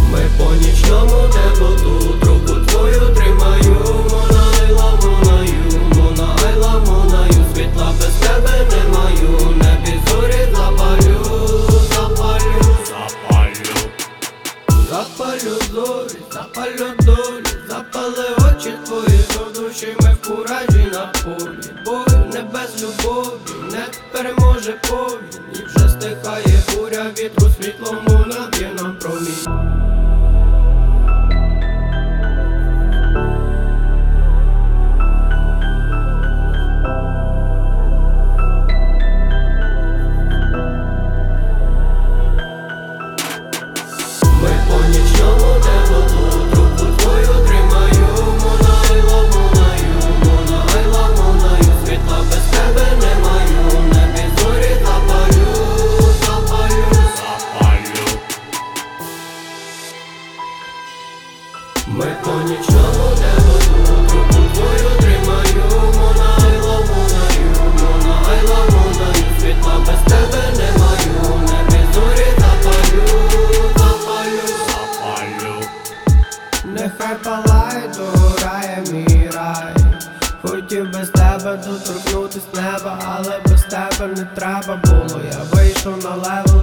Ми по нічному небу тут, руку твою тримаю. Мона айла, монаю, мона айла, монаю. Світла без тебе не маю, небі зорі запалю, запалю, запалю. Запалю зорі, запалю долі, запали очі твої до душі. Ми в куражі на полі бою, не без любові, не переможе повінь. І вже стихає буря вітру, світлому наб'є нам промінь. Ми по нічному небу тут, руку твою тримаю. Мона айла, монаю, мона айла, монаю. Світла без тебе не маю, небі зорі запалю, запалю, запалю. Ми по нічному небу тут, руку твою тримаю. Мона айла, монаю, мона айла, монаю. Світла без тебе не маю, небі зорі запалю, запалю, запалю. Нехай палає, догорає мій рай. Хотів без тебе доторкнутись неба, але без тебе не треба було. Я вийшов на левел,